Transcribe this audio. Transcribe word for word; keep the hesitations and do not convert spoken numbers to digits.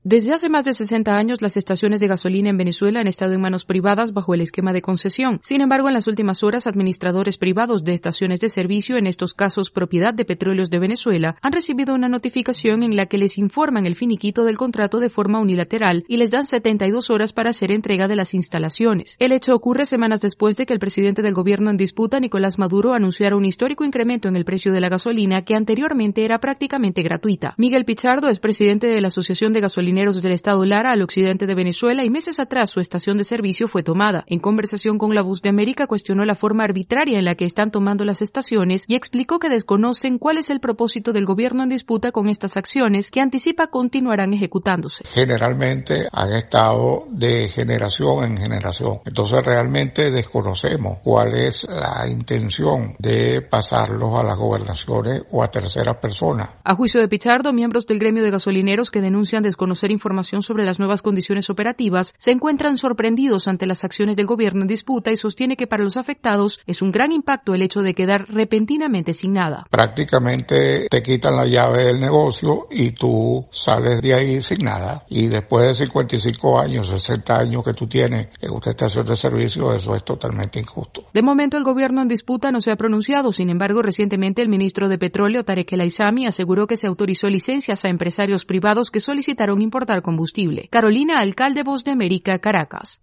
Desde hace más de sesenta años, las estaciones de gasolina en Venezuela han estado en manos privadas bajo el esquema de concesión. Sin embargo, en las últimas horas, administradores privados de estaciones de servicio, en estos casos propiedad de Petróleos de Venezuela, han recibido una notificación en la que les informan el finiquito del contrato de forma unilateral y les dan setenta y dos horas para hacer entrega de las instalaciones. El hecho ocurre semanas después de que el presidente del gobierno en disputa, Nicolás Maduro, anunciara un histórico incremento en el precio de la gasolina que anteriormente era prácticamente gratuita. Miguel Pichardo es presidente de la Asociación de Gasolineros del Estado Lara al occidente de Venezuela y meses atrás su estación de servicio fue tomada. En conversación con La Voz de América cuestionó la forma arbitraria en la que están tomando las estaciones y explicó que desconocen cuál es el propósito del gobierno en disputa con estas acciones que anticipa continuarán ejecutándose. Generalmente han estado de generación en generación, entonces realmente desconocemos cuál es la intención de pasarlos a las gobernaciones o a terceras personas. A juicio de Pichardo, miembros del gremio de gasolineros que denuncian desconocer información sobre las nuevas condiciones operativas se encuentran sorprendidos ante las acciones del gobierno en disputa y sostiene que para los afectados es un gran impacto el hecho de quedar repentinamente sin nada. Prácticamente te quitan la llave del negocio y tú sales de ahí sin nada. Y después de cincuenta y cinco años, sesenta años que tú tienes en una estación de servicio, eso es totalmente injusto. De momento el gobierno en disputa no se ha pronunciado. Sin embargo, recientemente el ministro de Petróleo, Tarek El Aissami, aseguró que se autorizó licencias a empresarios privados que solicitaron importar combustible. Carolina Alcalde, Voz de América, Caracas.